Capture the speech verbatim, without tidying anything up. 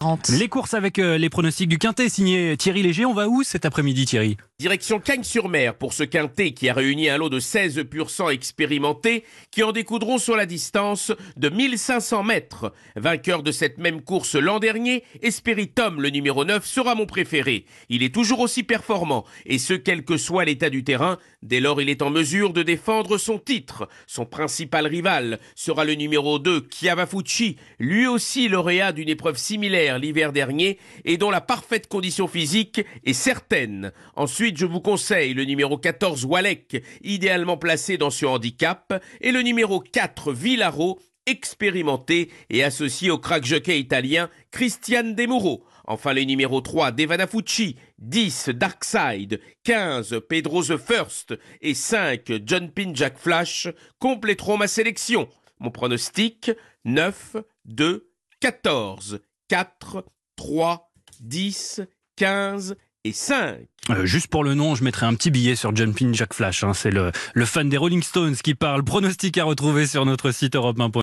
Les courses avec euh, les pronostics du Quintet signé Thierry Léger. On va où cet après-midi, Thierry ? Direction Cagnes-sur-Mer pour ce Quintet qui a réuni un lot de seize pur sang expérimentés qui en découdront sur la distance de mille cinq cents mètres. Vainqueur de cette même course l'an dernier, Esperitum, le numéro neuf, sera mon préféré. Il est toujours aussi performant et ce quel que soit l'état du terrain. Dès lors, il est en mesure de défendre son titre. Son principal rival sera le numéro deux, Chiavafucci, lui aussi lauréat d'une épreuve similaire l'hiver dernier et dont la parfaite condition physique est certaine. Ensuite, je vous conseille le numéro quatorze, Walek, idéalement placé dans ce handicap, et le numéro quatre, Villaro, expérimenté et associé au crack jockey italien Christian Demuro. Enfin, les numéros trois, Devanafucci, dix, Darkside, quinze, Pedro the First et cinq, John Pin Jack Flash compléteront ma sélection. Mon pronostic, neuf, deux, quatorze, quatre, trois, dix, quinze et cinq. Euh, juste pour le nom, je mettrai un petit billet sur John Pin Jack Flash. Hein. C'est le, le fan des Rolling Stones qui parle. Pronostic à retrouver sur notre site Europe un point com.